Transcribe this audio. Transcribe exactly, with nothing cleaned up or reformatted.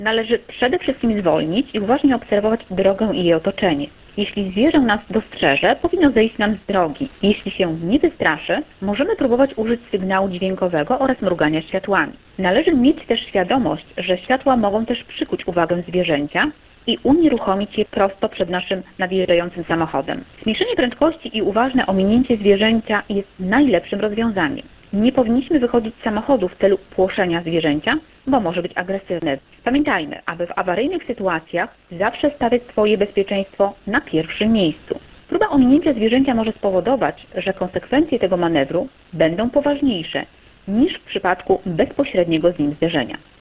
Należy przede wszystkim zwolnić i uważnie obserwować drogę i jej otoczenie. Jeśli zwierzę nas dostrzeże, powinno zejść nam z drogi. Jeśli się nie wystraszy, możemy próbować użyć sygnału dźwiękowego oraz mrugania światłami. Należy mieć też świadomość, że światła mogą też przykuć uwagę zwierzęcia i unieruchomić je prosto przed naszym nadjeżdżającym samochodem. Zmniejszenie prędkości i uważne ominięcie zwierzęcia jest najlepszym rozwiązaniem. Nie powinniśmy wychodzić z samochodu w celu płoszenia zwierzęcia, bo może być agresywne. Pamiętajmy, aby w awaryjnych sytuacjach zawsze stawiać swoje bezpieczeństwo na pierwszym miejscu. Próba ominięcia zwierzęcia może spowodować, że konsekwencje tego manewru będą poważniejsze niż w przypadku bezpośredniego z nim zderzenia.